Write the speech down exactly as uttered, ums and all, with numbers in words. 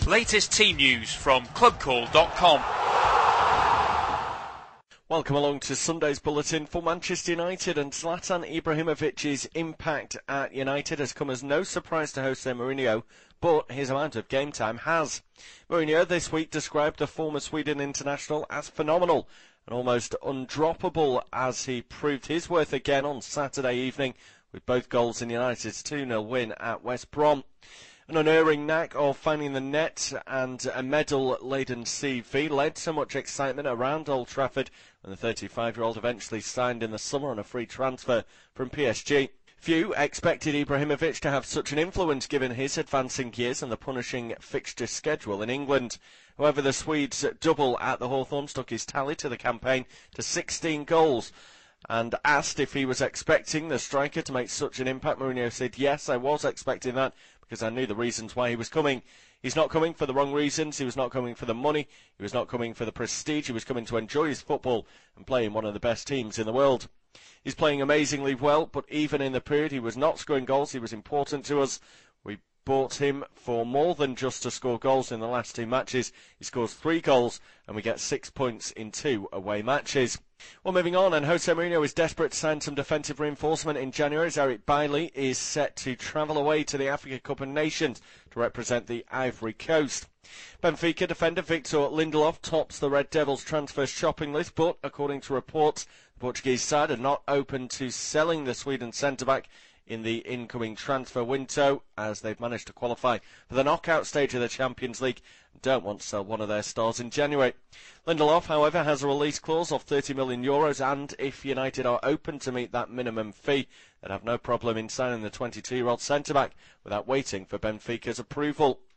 Latest team news from club call dot com. Welcome along to Sunday's bulletin for Manchester United, and Zlatan Ibrahimovic's impact at United has come as no surprise to Jose Mourinho, but his amount of game time has. Mourinho this week described the former Sweden international as phenomenal and almost undroppable as he proved his worth again on Saturday evening with both goals in United's two nil win at West Brom. An unerring knack of finding the net and a medal-laden C V led to much excitement around Old Trafford when the thirty-five-year-old eventually signed in the summer on a free transfer from P S G. Few expected Ibrahimovic to have such an influence given his advancing years and the punishing fixture schedule in England. However, the Swede's double at the Hawthorns took his tally to the campaign to sixteen goals. And asked if he was expecting the striker to make such an impact, Mourinho said, "Yes, I was expecting that, because I knew the reasons why he was coming. He's not coming for the wrong reasons. He was not coming for the money. He was not coming for the prestige. He was coming to enjoy his football and play in one of the best teams in the world. He's playing amazingly well, but even in the period he was not scoring goals, he was important to us. We bought him for more than just to score goals in the last two matches. He scores three goals and we get six points in two away matches." Well, moving on, and Jose Mourinho is desperate to sign some defensive reinforcement in January as Eric Bailly is set to travel away to the Africa Cup of Nations to represent the Ivory Coast. Benfica defender Victor Lindelof tops the Red Devils transfer shopping list, but according to reports, the Portuguese side are not open to selling the Sweden centre-back in the incoming transfer window, as they've managed to qualify for the knockout stage of the Champions League and don't want to sell one of their stars in January. Lindelof, however, has a release clause of thirty million euros, and if United are open to meet that minimum fee, they'd have no problem in signing the twenty-two-year-old centre-back without waiting for Benfica's approval.